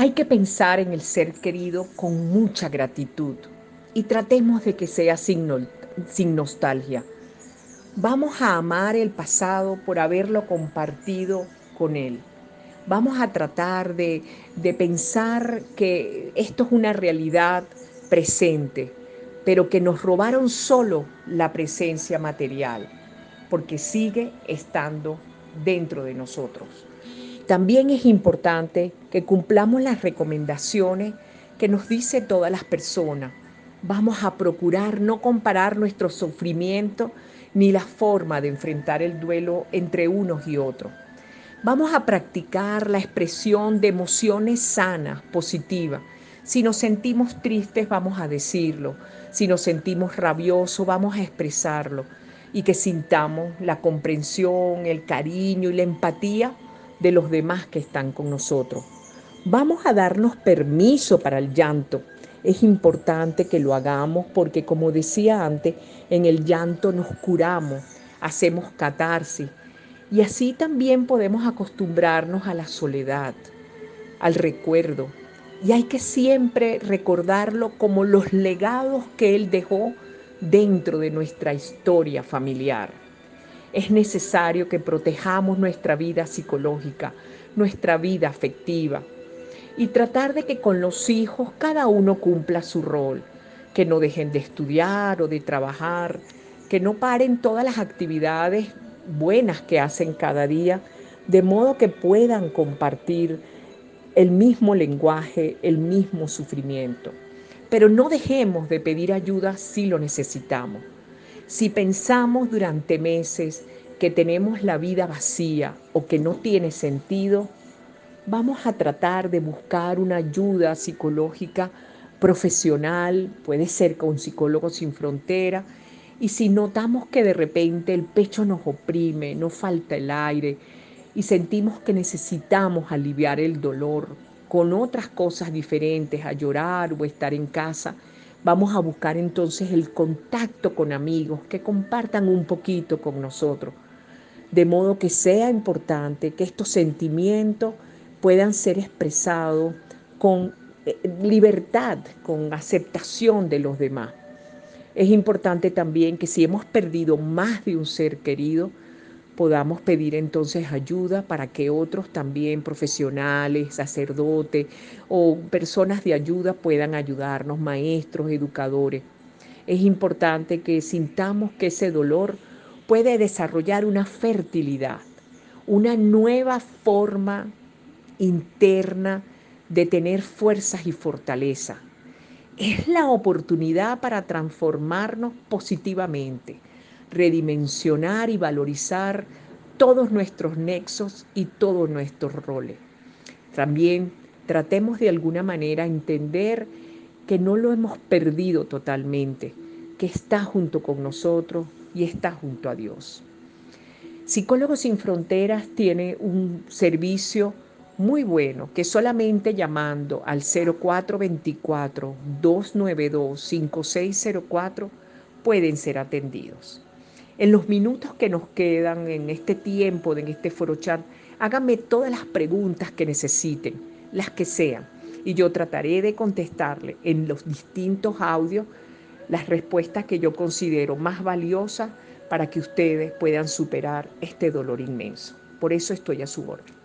Hay que pensar en el ser querido con mucha gratitud y tratemos de que sea sin nostalgia. Vamos a amar el pasado por haberlo compartido con él. Vamos a tratar de pensar que esto es una realidad presente, pero que nos robaron solo la presencia material, porque sigue estando dentro de nosotros. También es importante que cumplamos las recomendaciones que nos dice todas las personas. Vamos a procurar no comparar nuestro sufrimiento ni la forma de enfrentar el duelo entre unos y otros. Vamos a practicar la expresión de emociones sanas, positivas. Si nos sentimos tristes, vamos a decirlo. Si nos sentimos rabiosos, vamos a expresarlo. Y que sintamos la comprensión, el cariño y la empatía de los demás que están con nosotros. Vamos a darnos permiso para el llanto. Es importante que lo hagamos porque, como decía antes, en el llanto nos curamos, hacemos catarsis y así también podemos acostumbrarnos a la soledad, al recuerdo. Y hay que siempre recordarlo como los legados que Él dejó dentro de nuestra historia familiar. Es necesario que protejamos nuestra vida psicológica, nuestra vida afectiva y tratar de que con los hijos cada uno cumpla su rol, que no dejen de estudiar o de trabajar, que no paren todas las actividades buenas que hacen cada día, de modo que puedan compartir el mismo lenguaje, el mismo sufrimiento. Pero no dejemos de pedir ayuda si lo necesitamos. Si pensamos durante meses que tenemos la vida vacía o que no tiene sentido, vamos a tratar de buscar una ayuda psicológica profesional, puede ser con Psicólogos Sin Frontera, y si notamos que de repente el pecho nos oprime, nos falta el aire y sentimos que necesitamos aliviar el dolor con otras cosas diferentes, a llorar o estar en casa, vamos a buscar entonces el contacto con amigos que compartan un poquito con nosotros, de modo que sea importante que estos sentimientos puedan ser expresados con libertad, con aceptación de los demás. Es importante también que si hemos perdido más de un ser querido, podamos pedir entonces ayuda para que otros también, profesionales, sacerdotes o personas de ayuda puedan ayudarnos, maestros, educadores. Es importante que sintamos que ese dolor puede desarrollar una fertilidad, una nueva forma interna de tener fuerzas y fortaleza. Es la oportunidad para transformarnos positivamente, redimensionar y valorizar todos nuestros nexos y todos nuestros roles. También tratemos de alguna manera entender que no lo hemos perdido totalmente, que está junto con nosotros y está junto a Dios. Psicólogos Sin Fronteras tiene un servicio muy bueno que solamente llamando al 0424-292-5604 pueden ser atendidos. En los minutos que nos quedan en este tiempo, en este foro chat, háganme todas las preguntas que necesiten, las que sean, y yo trataré de contestarle en los distintos audios las respuestas que yo considero más valiosas para que ustedes puedan superar este dolor inmenso. Por eso estoy a su orden.